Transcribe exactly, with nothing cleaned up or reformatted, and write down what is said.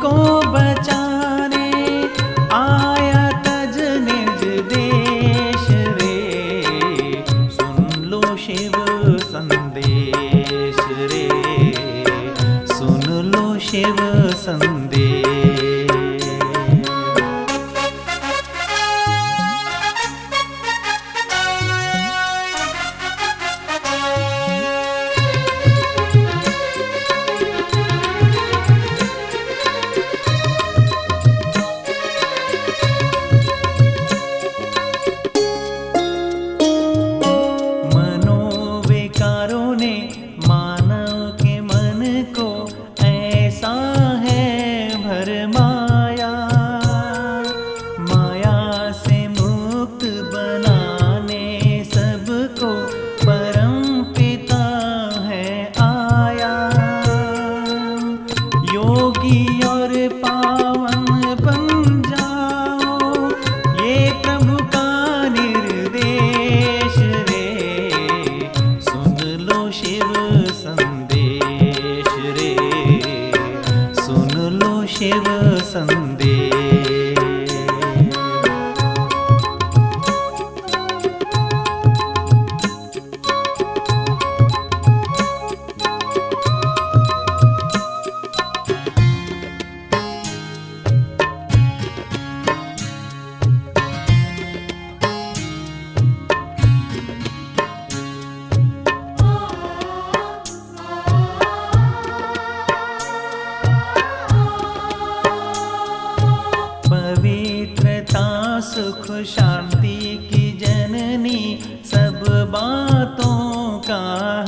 को बचाने आया तज निज देश रे। सुन लो शिव संदेश रे, सुन लो शिव संदेश। मनोविकारों ने मानव के मन को ऐसा है भरमाया, माया से मुक्त बनाने सबको परम पिता है आया। योगी और पावन बन जाओ, ये प्रभु का निर्देश रे। सुन लो शिव संदेश रे, सुन लो शिव संदेश। पवित्रता सुख शांति की जननी सब बातों का